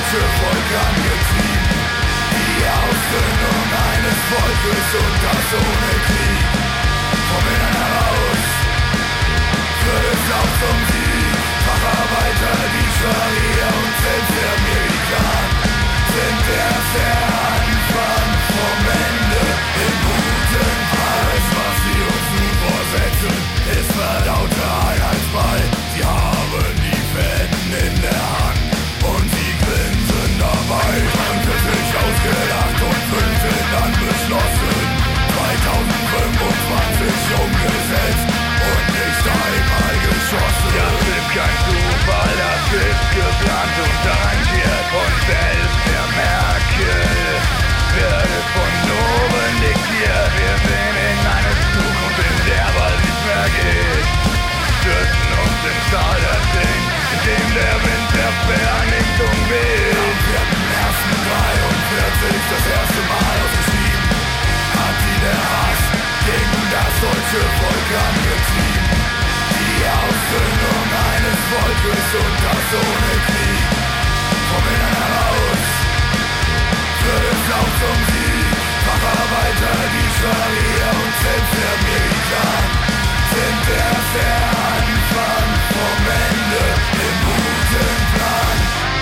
deutsche Volk angetrieben. Die Ausgründung eines Volkes und das ohne Krieg. Vom Innern heraus wird es auch zum Sieg. Facharbeiter, die Scharia und selbst der Amerikan sind erst der Anfang vom Ende. Im guten Preis, was sie uns nun vorsetzen, ist verlauter Einheitsbrei. Sie haben die Fetten in der Hand und sie grinsen dabei. Manche sich ausgelacht und 5 sind dann beschlossen. 2025 umgesetzt und nicht einmal geschossen. Das ist kein Zufall, das ist geplant und arrangiert. Und selbst der Merkel wird es von oben diktiert. Wir sind in eine Zukunft, in der bald nichts mehr geht. Stürzen uns ins Tal der Ding, in dem der Wind der Vernichtung weht. Am 4.1.43 das erste Mal ausgeschrieben, hat sie der Hass gegen das deutsche Volk angetrieben. Die Ausgründung eines Volkes und das ohne Krieg. Vom Innern heraus wird es auch zum Sieg. Facharbeiter, die Scharia und selbst der Amerikan sind erst der Anfang vom Ende im guten Plan.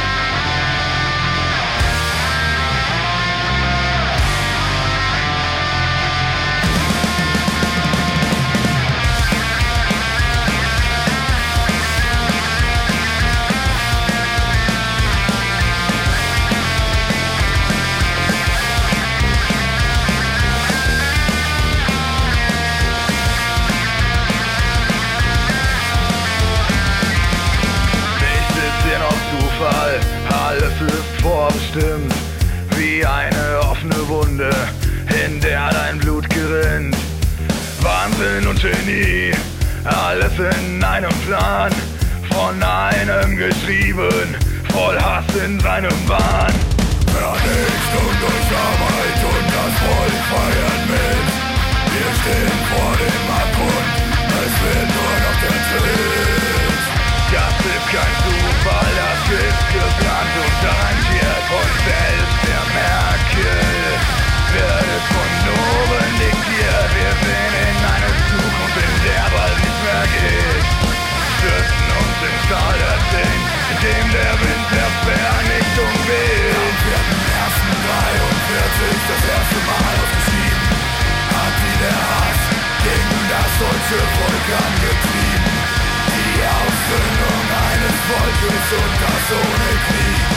Alles ist vorbestimmt, wie eine offene Wunde, in der dein Blut gerinnt. Wahnsinn und Genie, alles in einem Plan, von einem geschrieben, voll Hass in seinem Wahn. Vernichtung durch Arbeit und das Volk feiert mit. Wir stehen vor dem Abgrund, es wird nur noch der Tritt. Das ist kein Zufall, das ist geplant und arrangiert. Und selbst der Merkel wird es von oben diktiert. Wir sind in eine Zukunft, in der bald nichts mehr geht. Stürzen uns ins Tal der Ding, in dem der Wind der Vernichtung weht. Am 4.1.43 das erste Mal ausgeschrieben, hat sie der Hass gegen das deutsche Volk angetrieben. Die Ausgründung eines Volkes und das ohne Krieg.